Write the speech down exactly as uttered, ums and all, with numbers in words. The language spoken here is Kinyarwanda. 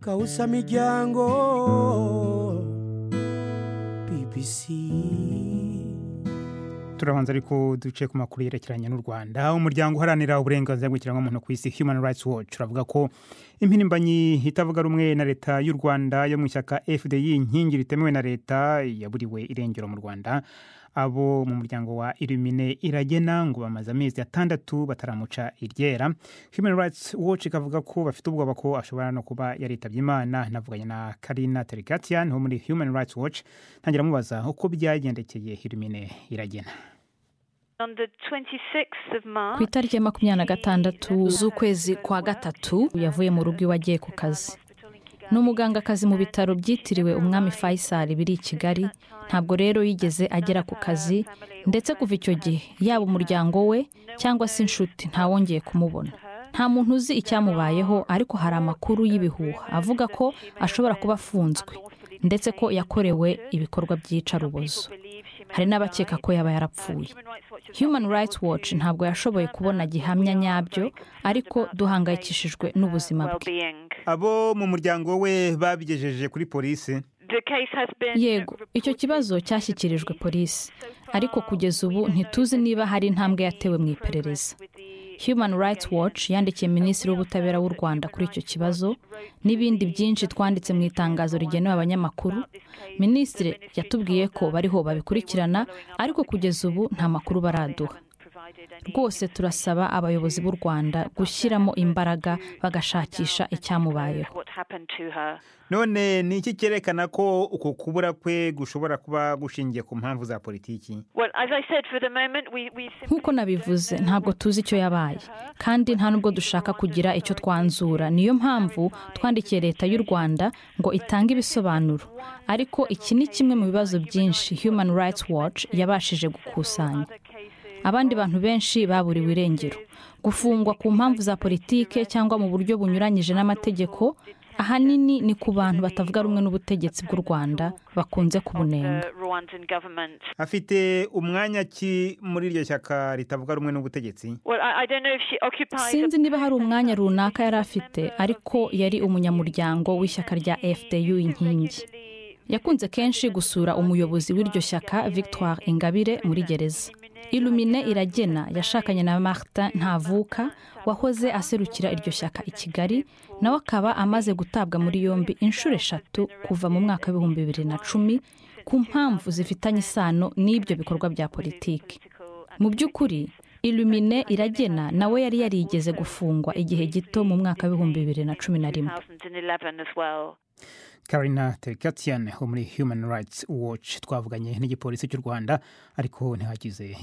kausa miryango B B C. Turabanza ariko duce ku makuru yerekeranye n'u Rwanda. Umuryango uharanira uburenganzira bw'ikiremwamuntu ku isi Human Rights Watch uravuga ko impirimbanyi itavuga rumwe na leta y'u Rwanda yo mu ishyaka F D I inkingi ritemewe na leta yaburiwe irengero mu Rwanda. Abo mu muryango wa Illumine Iragena ngo bamaze amezi atandatu bataramuca iryera. Human Rights Watch ikavuga ko bafite ubwoba ko ashobora no kuba yaritabye Imana. Navuganye na Karina Terikatian ho muri Human Rights Watch ntangira mubaza uko byagendekeye Illumine Iragena. Ku itariki ya makumyabiri na gatandatu z'ukwezi kwa gatatu yavuye mu rugo iwe agiye ku kazi. Ni umugangakazi mu bitaro byitiriwe Umwami Faisal biri i Kigali. Ntabwo rero yigeze agera ku kazi, ndetse kuva icyo gihe yaba umuryango we cyangwa se inshuti ntawongeye kumubona. Nta muntu uzi icyamubayeho, ariko hari amakuru y'ibihuha avuga ko ashobora kuba afunzwe ndetse ko yakorewe ibikorwa by'iyicarubozo. Hari n'abakeka ko yaba yarapfuye. Human Rights Watch ntabwo yashoboye kubona gihamya nyabyo, ariko duhangayikishijwe n'ubuzima bwe. Abo mu muryango we babigejeje kuri polisi? Yego, icyo kibazo cyashyikirijwe polisi, ariko kugeza ubu ntituzi niba hari intambwe yatewe mu iperereza. Human Rights Watch yandikiye Minisitiri w'Ubutabera w'u Rwanda kuri icyo kibazo n'ibindi byinshi twanditse mu itangazo rigenewe abanyamakuru. Minisitiri yatubwiye ko bariho babikurikirana, ariko kugeza ubu nta makuru baraduha. Rwose turasaba abayobozi b'u Rwanda gushyiramo imbaraga bagashakisha icyamubayeho. None ni iki cyerekana ko uko kubura kwe gushobora kuba gushingiye ku mpamvu za politiki? Nk'uko nabivuze, ntabwo tuzi icyo yabaye, kandi nta nubwo dushaka kugira icyo twanzura. Niyo mpamvu twandikiye leta y'u Rwanda ngo itange ibisobanuro, ariko iki ni kimwe mu bibazo byinshi Human Rights Watch yabashije gukusanya. Abandi bantu benshi baburiwe irengero, gufungwa ku mpamvu za politike cyangwa mu buryo bunyuranyije n'amategeko. Ahanini ni ku bantu batavuga rumwe n'ubutegetsi bw'u Rwanda bakunze kubunenga. Afite umwanya ki muri iryo shyaka ritavuga rumwe n'ubutegetsi? Sinzi niba hari umwanya runaka yari afite, ariko yari umunyamuryango w'ishyaka rya F D I inkingi. Yakunze kenshi gusura umuyobozi w'iryo shyaka Victoire Ingabire muri gereza. Illumine Iragena yashakanye na Martin Ntavuka wahoze aserukira iryo shyaka i Kigali, nawe akaba amaze gutabwa muri yombi inshuro eshatu kuva mu mwaka w'ibihumbi bibiri na cumi ku mpamvu zifitanye isano n'ibyo bikorwa bya politiki. Mu by'ukuri Illumine Iragena nawe yari yarigeze gufungwa igihe gito mu mwaka w'ibihumbi bibiri na cumi na rimwe. Karina Terikatian ho muri Human Rights Watch twavuganye n'igipolisi cy'u Rwanda, ariko ntihagize